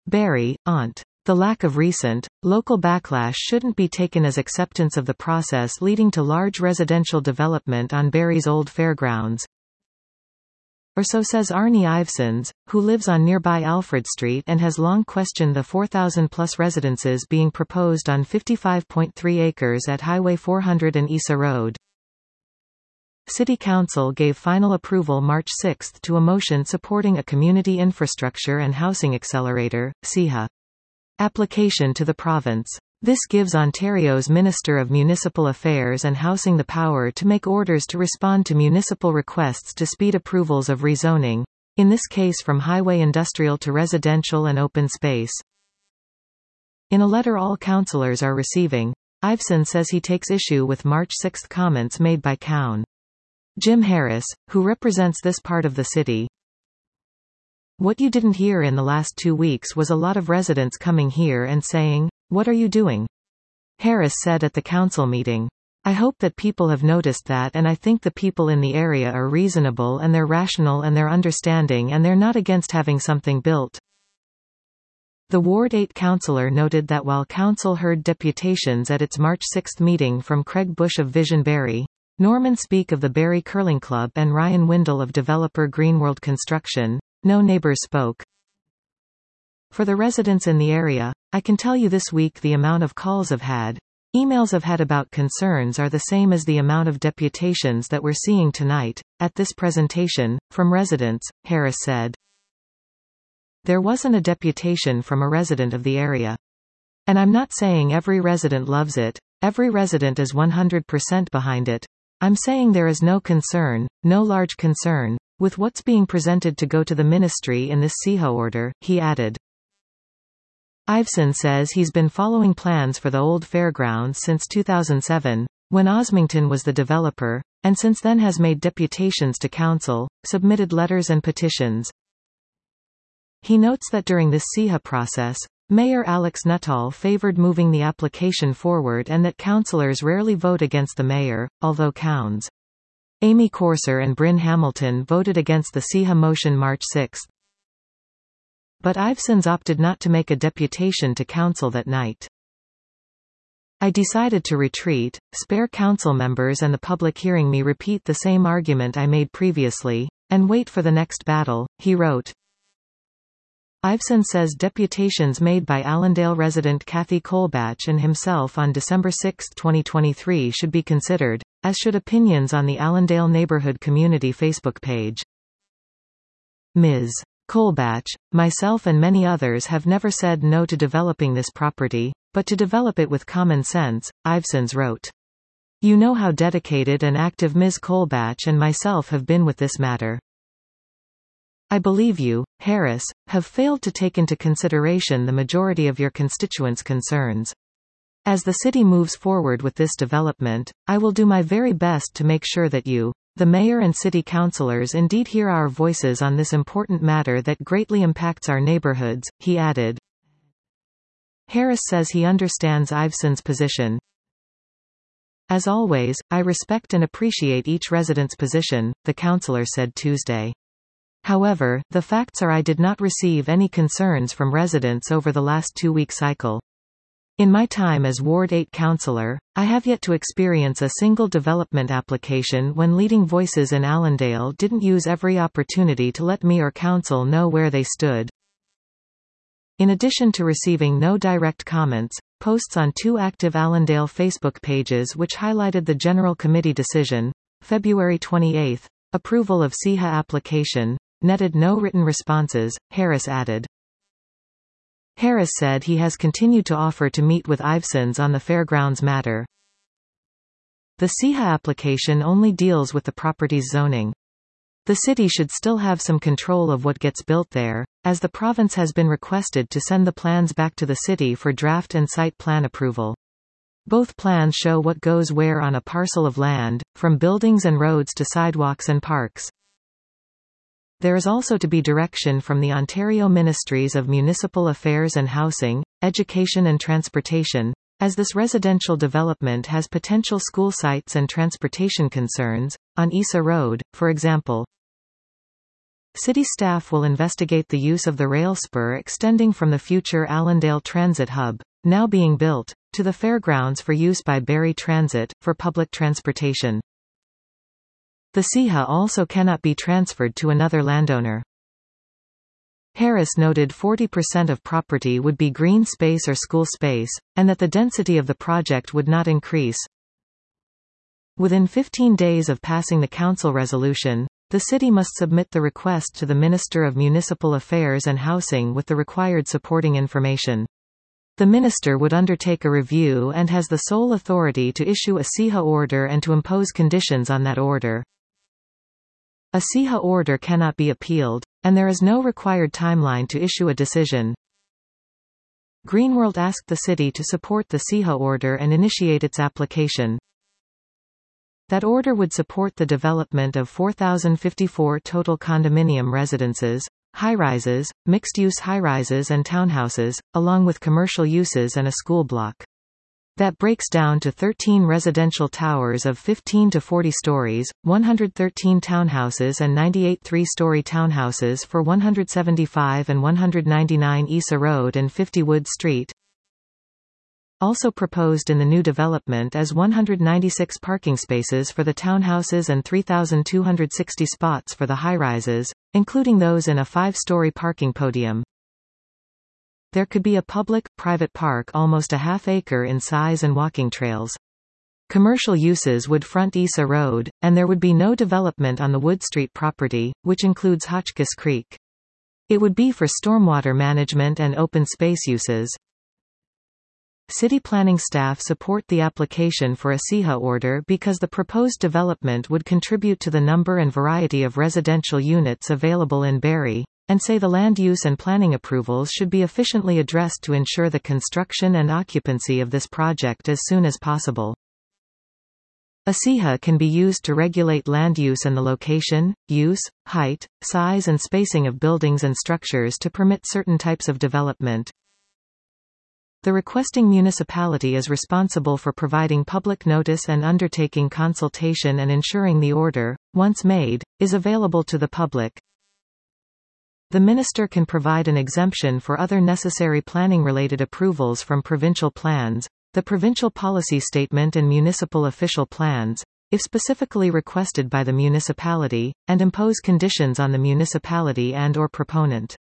Barrie, Ont. The lack of recent, local backlash shouldn't be taken as acceptance of the process leading to large residential development on Barrie's old fairgrounds. Or so says Arnie Ivesons, who lives on nearby Alfred Street and has long questioned the 4,000-plus residences being proposed on 55.3 acres at Highway 400 and Isa Road. City Council gave final approval March 6 to a motion supporting a Community Infrastructure and Housing Accelerator, CIHA, application to the province. This gives Ontario's Minister of Municipal Affairs and Housing the power to make orders to respond to municipal requests to speed approvals of rezoning, in this case from highway industrial to residential and open space. In a letter all councillors are receiving, Iveson says he takes issue with March 6 comments made by Coun. Jim Harris, who represents this part of the city. What you didn't hear in the last 2 weeks was a lot of residents coming here and saying, "What are you doing?" Harris said at the council meeting. "I hope that people have noticed that, and I think the people in the area are reasonable and they're rational and they're understanding and they're not against having something built." The Ward 8 councillor noted that while council heard deputations at its March 6 meeting from Craig Bush of Vision Barrie, Norman Speake of the Barrie Curling Club and Ryan Windle of developer Greenworld Construction, no neighbors spoke. For the residents in the area, I can tell you this week the amount of calls I've had, emails I've had about concerns are the same as the amount of deputations that we're seeing tonight, at this presentation, from residents, Harris said. There wasn't a deputation from a resident of the area. And I'm not saying every resident loves it, every resident is 100% behind it. I'm saying there is no concern, no large concern, with what's being presented to go to the ministry in this CIHA order, he added. Iveson says he's been following plans for the old fairgrounds since 2007, when Osmington was the developer, and since then has made deputations to council, submitted letters and petitions. He notes that during this CIHA process, Mayor Alex Nuttall favored moving the application forward and that councillors rarely vote against the mayor, although Coun's Amy Corser and Bryn Hamilton voted against the CIHA motion March 6. But Ivesons opted not to make a deputation to council that night. I decided to retreat, spare council members and the public hearing me repeat the same argument I made previously, and wait for the next battle, he wrote. Iveson says deputations made by Allendale resident Kathy Colbatch and himself on December 6, 2023 should be considered, as should opinions on the Allendale Neighborhood Community Facebook page. Ms. Colbatch, myself and many others have never said no to developing this property, but to develop it with common sense, Ivesons wrote. You know how dedicated and active Ms. Colbatch and myself have been with this matter. I believe you, Harris, have failed to take into consideration the majority of your constituents' concerns. As the city moves forward with this development, I will do my very best to make sure that you, the mayor and city councillors, indeed hear our voices on this important matter that greatly impacts our neighborhoods, he added. Harris says he understands Iveson's position. As always, I respect and appreciate each resident's position, the councillor said Tuesday. However, the facts are I did not receive any concerns from residents over the last 2-week cycle. In my time as Ward 8 councillor, I have yet to experience a single development application when leading voices in Allendale didn't use every opportunity to let me or council know where they stood. In addition to receiving no direct comments, posts on 2 active Allendale Facebook pages which highlighted the General Committee decision, February 28, approval of CIHA application, netted no written responses, Harris added. Harris said he has continued to offer to meet with Ivesons on the fairgrounds matter. The CIHA application only deals with the property's zoning. The city should still have some control of what gets built there, as the province has been requested to send the plans back to the city for draft and site plan approval. Both plans show what goes where on a parcel of land, from buildings and roads to sidewalks and parks. There is also to be direction from the Ontario Ministries of Municipal Affairs and Housing, Education and Transportation, as this residential development has potential school sites and transportation concerns, on Isa Road, for example. City staff will investigate the use of the rail spur extending from the future Allendale Transit Hub, now being built, to the fairgrounds for use by Barrie Transit, for public transportation. The CIHA also cannot be transferred to another landowner. Harris noted 40% of property would be green space or school space, and that the density of the project would not increase. Within 15 days of passing the council resolution, the city must submit the request to the Minister of Municipal Affairs and Housing with the required supporting information. The minister would undertake a review and has the sole authority to issue a CIHA order and to impose conditions on that order. A CIHA order cannot be appealed, and there is no required timeline to issue a decision. Greenworld asked the city to support the CIHA order and initiate its application. That order would support the development of 4,054 total condominium residences, high-rises, mixed-use high-rises and townhouses, along with commercial uses and a school block. That breaks down to 13 residential towers of 15 to 40 stories, 113 townhouses and 98 three-story townhouses for 175 and 199 Isa Road and 50 Wood Street. Also proposed in the new development is 196 parking spaces for the townhouses and 3,260 spots for the high-rises, including those in a 5-story parking podium. There could be a public-private park almost a half-acre in size and walking trails. Commercial uses would front Isa Road, and there would be no development on the Wood Street property, which includes Hotchkiss Creek. It would be for stormwater management and open space uses. City planning staff support the application for a CIHA order because the proposed development would contribute to the number and variety of residential units available in Barrie, and say the land use and planning approvals should be efficiently addressed to ensure the construction and occupancy of this project as soon as possible. A CIHA can be used to regulate land use and the location, use, height, size and spacing of buildings and structures to permit certain types of development. The requesting municipality is responsible for providing public notice and undertaking consultation and ensuring the order, once made, is available to the public. The minister can provide an exemption for other necessary planning-related approvals from provincial plans, the provincial policy statement and municipal official plans, if specifically requested by the municipality, and impose conditions on the municipality and/or proponent.